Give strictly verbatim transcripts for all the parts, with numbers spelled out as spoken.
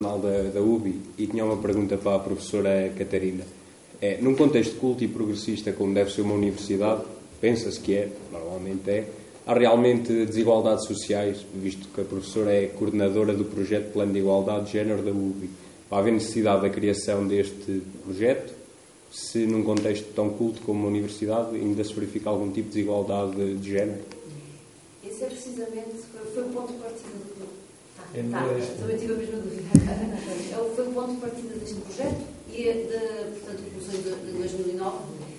da, da U B I e tinha uma pergunta para a professora Catarina. É, num contexto culto e progressista como deve ser uma universidade, pensa-se que é, normalmente é, há realmente desigualdades sociais, visto que a professora é coordenadora do projeto Plano de Igualdade de Género da U B I. Vai haver necessidade da criação deste projeto, se num contexto tão culto como uma universidade ainda se verifica algum tipo de desigualdade de, de género? Esse é precisamente, foi o ponto de partida do projeto. É Tá, este. também tive a mesma dúvida. Foi o ponto de partida deste projeto e, de, portanto, começou em dois mil e nove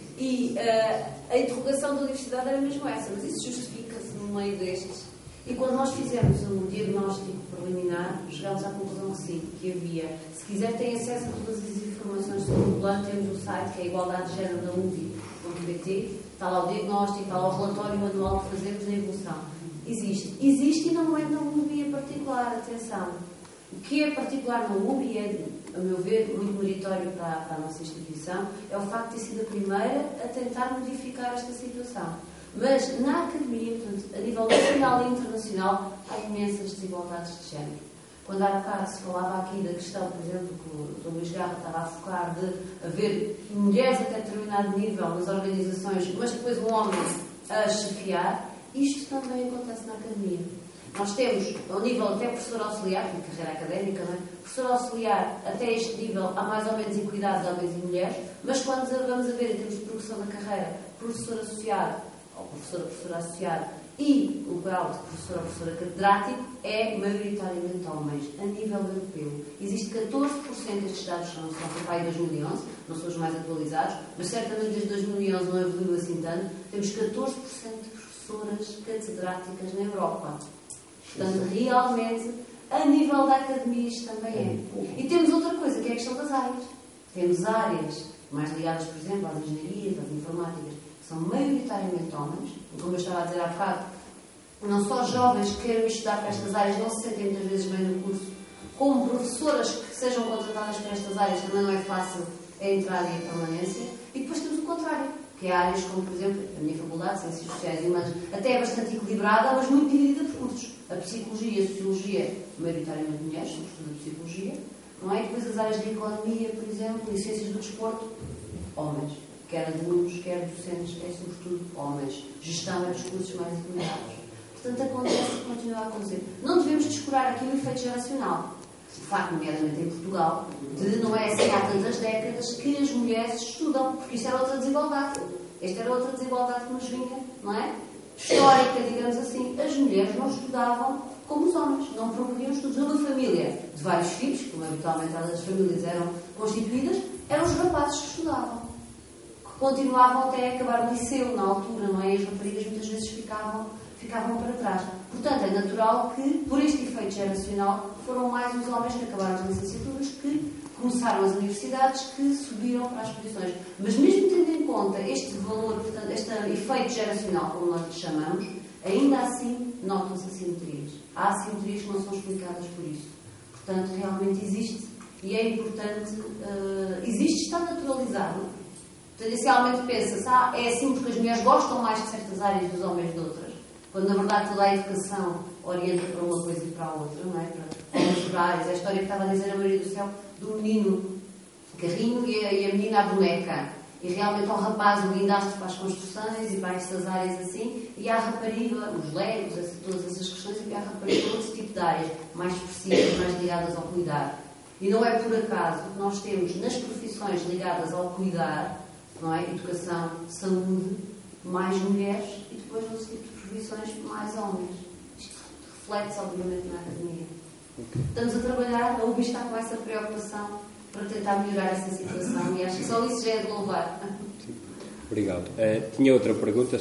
e uh, a interrogação da universidade era mesmo essa, mas isso justifica-se no meio destes. E quando nós fizemos um diagnóstico preliminar, chegámos à conclusão que sim, que havia. Se quiser, tem acesso a todas as informações sobre o plano, temos o site que é igualdade de género da U B I ponto pt, está lá o diagnóstico, está lá o relatório manual que fazemos na evolução. Existe. Existe e não é na U B I em particular, atenção. O que é particular na U B I é, a meu ver, muito meritório para, para a nossa instituição, é o facto de ter sido a primeira a tentar modificar esta situação. Mas na academia, portanto, a nível nacional e internacional, há imensas desigualdades de género. Quando há bocado se falava aqui da questão, por exemplo, que o doutor Luís Garra estava a focar, de haver mulheres até determinado nível nas organizações, mas depois um homem a chefiar, isto também acontece na academia. Nós temos, ao nível até professor auxiliar, de carreira académica, não é? Professor auxiliar, até este nível, há mais ou menos equidade de homens e mulheres, mas quando vamos a ver em termos de progressão da carreira, professor associado, ou professora, professora associada, e o grau de professor ou professora catedrático é maioritariamente homens, a nível europeu. Existe catorze por cento, estes dados são, são para aí dois mil e onze, não são os mais atualizados, mas certamente desde dois mil e onze não evoluiu assim tanto, temos catorze por cento de professoras catedráticas na Europa. Portanto, realmente, a nível da academia isto também é. E temos outra coisa, que é a questão das áreas. Temos áreas mais ligadas, por exemplo, às engenharias, às informáticas, que são maioritariamente homens, e como eu estava a dizer há bocado, não só jovens que queiram estudar para estas áreas não se sentem muitas vezes bem no curso, como professoras que sejam contratadas para estas áreas também não é fácil a entrada e a permanência. E depois temos o contrário, que é áreas como, por exemplo, a minha faculdade, Ciências Sociais e Humanas, até é bastante equilibrada, mas muito dividida por cursos. A Psicologia e a Sociologia, maioritariamente mulheres, sobretudo a Psicologia, não é? E depois as áreas de Economia, por exemplo, e Ciências do Desporto, homens. Quer alunos, quer docentes, é sobretudo homens. Gestão é dos cursos mais equilibrados. Portanto, acontece e continua a acontecer. Não devemos descurar aqui o efeito geracional. De facto, nomeadamente em Portugal, de não é assim há tantas décadas que as mulheres estudam, porque isto era outra desigualdade. Esta era outra desigualdade que nos vinha, não é? Histórica, digamos assim. As mulheres não estudavam como os homens, não promoviam estudos. Numa família de vários filhos, como habitualmente as famílias eram constituídas, eram os rapazes que estudavam, que continuavam até acabar o liceu, na altura, não é? E as raparigas muitas vezes ficavam, ficavam para trás. Portanto, é natural que, por este efeito geracional, foram mais os homens que acabaram as licenciaturas que começaram as universidades, que subiram para as posições. Mas mesmo tendo em conta este valor, portanto, este efeito geracional, como nós lhe chamamos, ainda assim notam-se assimetrias. Há assimetrias que não são explicadas por isso. Portanto, realmente existe, e é importante, uh, existe, está naturalizado. Tendencialmente pensa-se, ah, é assim porque as mulheres gostam mais de certas áreas dos homens de outras, quando na verdade toda a educação orienta para uma coisa e para a outra, não é? Para os horários. É a história que estava a dizer a Maria do Céu do menino carrinho e a, e a menina a boneca. E realmente ao rapaz o guindaste para as construções e para estas áreas assim, e à rapariga, os legos, essa, todas essas questões, e à rapariga outro tipo de áreas mais específicas, mais ligadas ao cuidar. E não é por acaso que nós temos nas profissões ligadas ao cuidar, não é? Educação, saúde, mais mulheres, e depois nos tipos de profissões mais homens. Isto reflete-se obviamente na academia. Estamos a trabalhar, a U B I está com essa preocupação para tentar melhorar essa situação, e acho que só isso já é de louvar. Obrigado. Uh, tinha outra pergunta.